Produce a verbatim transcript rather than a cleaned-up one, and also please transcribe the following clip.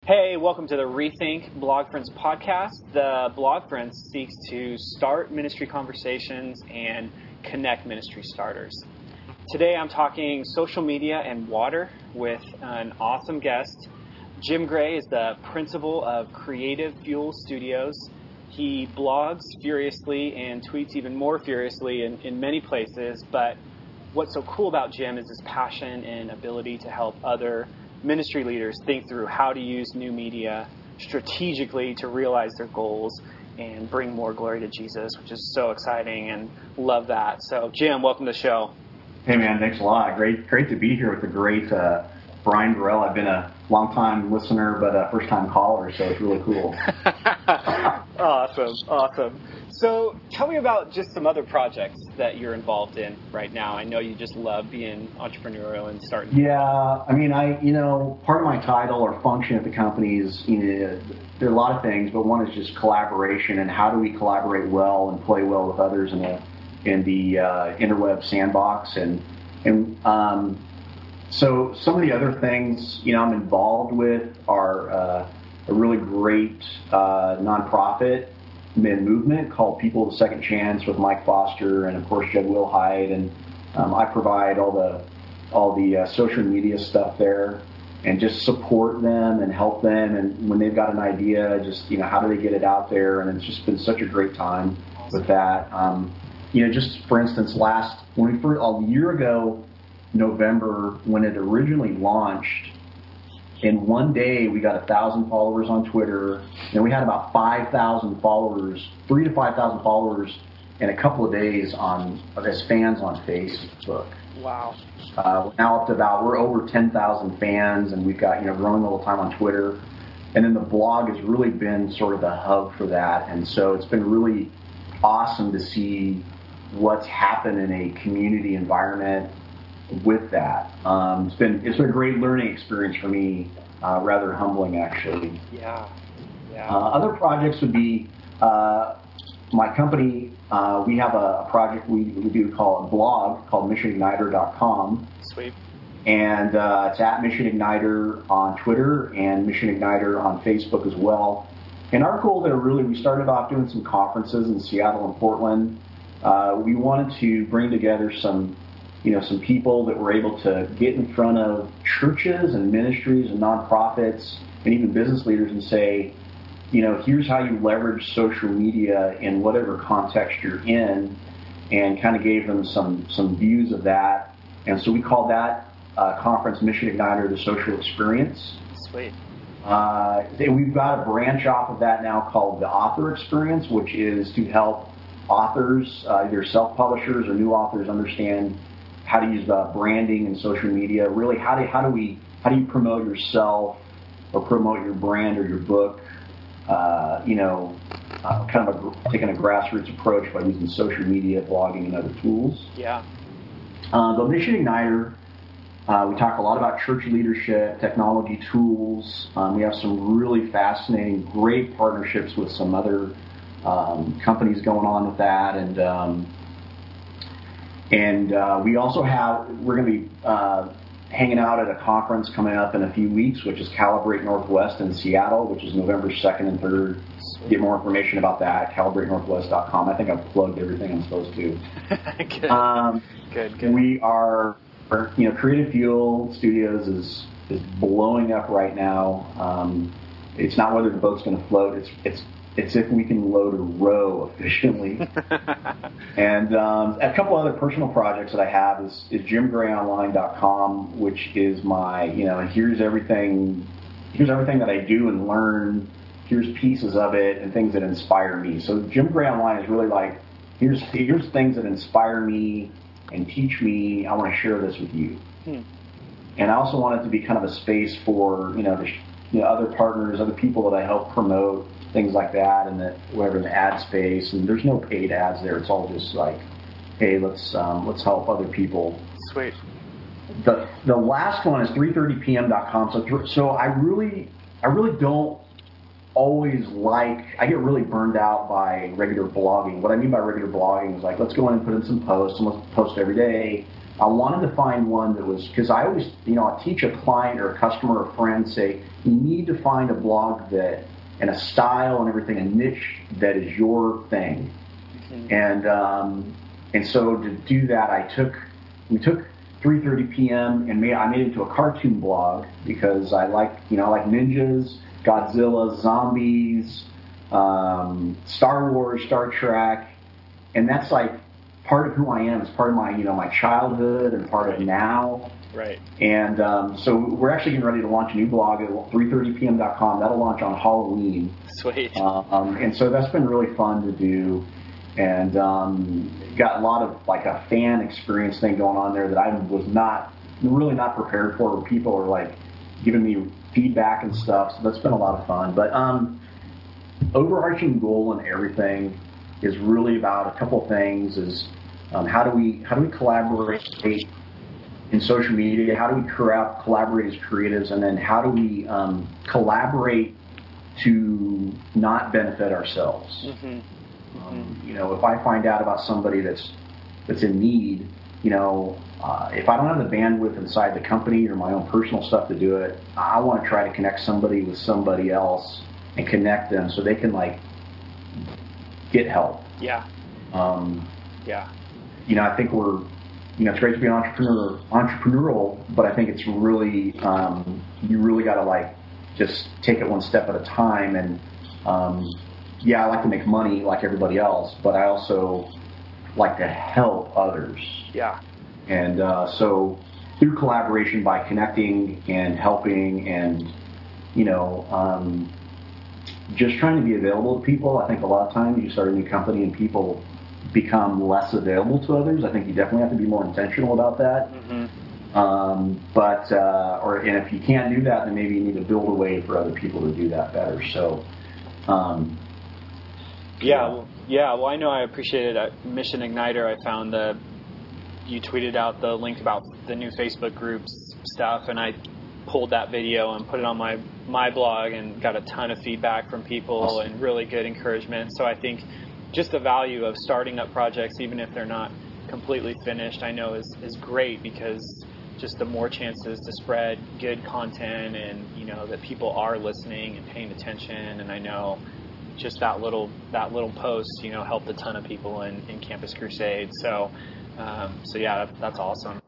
Hey, welcome to the Rethink Blog Friends podcast. The Blog Friends seeks to start ministry conversations and connect ministry starters. Today I'm talking social media and water with an awesome guest. Jim Gray is the principal of Creative Fuel Studios. He blogs furiously and tweets even more furiously in, in many places, but what's so cool about Jim is his passion and ability to help other ministry leaders think through how to use new media strategically to realize their goals and bring more glory to Jesus, which is so exciting, and love that. So, Jim, welcome to the show. Hey, man, thanks a lot. Great great to be here with the great uh, Brian Burrell. I've been a long-time listener, but a first-time caller, so it's really cool. Awesome, awesome. So tell me about just some other projects that you're involved in right now. I know you just love being entrepreneurial and starting. Yeah, I mean, I you know, part of my title or function at the company is, you know, there are a lot of things, but one is just collaboration and how do we collaborate well and play well with others in the in the uh, interweb sandbox. And and um, so some of the other things, you know, I'm involved with are uh, a really great uh, nonprofit men movement called People of the Second Chance with Mike Foster and of course Jed Wilhite, and um, I provide all the all the uh, social media stuff there and just support them and help them, and when they've got an idea, just, you know, how do they get it out there, and it's just been such a great time with that. Um, you know, just for instance, last when we first a year ago, November, when it originally launched, in one day, we got a thousand followers on Twitter, and we had about five thousand followers, three to five thousand followers in a couple of days on as fans on Facebook. Wow! Uh, now up to about we're over ten thousand fans, and we've got, you know, growing all the time on Twitter, and then the blog has really been sort of the hub for that, and so it's been really awesome to see what's happened in a community environment with that. Um, it's been it's been a great learning experience for me, uh, rather humbling actually. Yeah, yeah. Uh, other projects would be uh, my company. Uh, we have a, a project we, we do call a blog called mission igniter dot com. Sweet. And uh, it's at Mission Igniter on Twitter and Mission Igniter on Facebook as well. And our goal there, really, we started off doing some conferences in Seattle and Portland. Uh, we wanted to bring together some you know, some people that were able to get in front of churches and ministries and nonprofits and even business leaders and say, you know, here's how you leverage social media in whatever context you're in, and kind of gave them some some views of that. And so we called that uh, conference Mission Igniter, the Social Experience. Sweet. Uh, we've got a branch off of that now called the Author Experience, which is to help authors, uh, either self-publishers or new authors, understand how to use uh, branding and social media. Really, how do how do we how do you promote yourself or promote your brand or your book? Uh, you know, uh, kind of a, taking a grassroots approach by using social media, blogging, and other tools. Yeah. Uh, the Mission Igniter, uh, we talk a lot about church leadership, technology tools. Um, we have some really fascinating, great partnerships with some other um, companies going on with that, and. Um, And uh, we also have, we're going to be uh, hanging out at a conference coming up in a few weeks, which is Calibrate Northwest in Seattle, which is November second and third. Get more information about that, calibrate northwest dot com. I think I've plugged everything I'm supposed to. good. Um, good, good. We are, you know, Creative Fuel Studios is is blowing up right now. Um, it's not whether the boat's going to float. It's it's It's if we can load a row efficiently. And um, a couple other personal projects that I have is, is jim gray online dot com, which is my, you know, here's everything, here's everything that I do and learn. Here's pieces of it and things that inspire me. So Jim Gray Online is really like, here's here's things that inspire me and teach me. I want to share this with you. Hmm. And I also want it to be kind of a space for, you know, the, you know, other partners, other people that I help promote, things like that, and that whatever in the ad space, and there's no paid ads there. It's all just like, hey, let's um, let's help other people. Sweet. The the last one is three thirty p m dot com. So so I really I really don't always like. I get really burned out by regular blogging. What I mean by regular blogging is like, let's go in and put in some posts, and let's post every day. I wanted to find one that was, because I always, you know, I teach a client or a customer or friend, say, you need to find a blog that, and a style and everything, a niche that is your thing. Mm-hmm. And um, and so to do that, I took, we took three thirty p.m. and made, I made it into a cartoon blog because I like, you know, I like ninjas, Godzilla, zombies, um, Star Wars, Star Trek, and that's like part of who I am. It's part of my, you know, my childhood and part right. of now. Right. And um, so we're actually getting ready to launch a new blog at three thirty p m dot com. That'll launch on Halloween. Sweet. Um, and so that's been really fun to do. And um, got a lot of like a fan experience thing going on there that I was not, really not prepared for, where people are like giving me feedback and stuff. So that's been a lot of fun. But um, overarching goal and everything is really about a couple things. Is um, how do we how do we collaborate in social media? How do we corrupt, collaborate as creatives, and then how do we um, collaborate to not benefit ourselves? Mm-hmm. Um, you know, if I find out about somebody that's that's in need, you know, uh, if I don't have the bandwidth inside the company or my own personal stuff to do it, I want to try to connect somebody with somebody else and connect them so they can like get help. Yeah. Um, yeah. You know, I think we're, you know, it's great to be an entrepreneur, entrepreneurial, but I think it's really, um, you really got to like just take it one step at a time. And um, yeah, I like to make money like everybody else, but I also like to help others. Yeah. And uh, so through collaboration, by connecting and helping and, you know, um, just trying to be available to people. I think a lot of times you start a new company and people become less available to others. I think you definitely have to be more intentional about that. Mm-hmm. Um, but uh, or and if you can't do that, then maybe you need to build a way for other people to do that better. So, um, yeah, well, yeah. Well, I know I appreciated at Mission Igniter. I found the you tweeted out the link about the new Facebook groups stuff, and I pulled that video and put it on my my blog and got a ton of feedback from people awesome. And really good encouragement. So I think just the value of starting up projects, even if they're not completely finished, I know is, is great, because just the more chances to spread good content and, you know, that people are listening and paying attention. And I know just that little that little post, you know, helped a ton of people in, in Campus Crusade. So, um, so yeah, that's, that's awesome.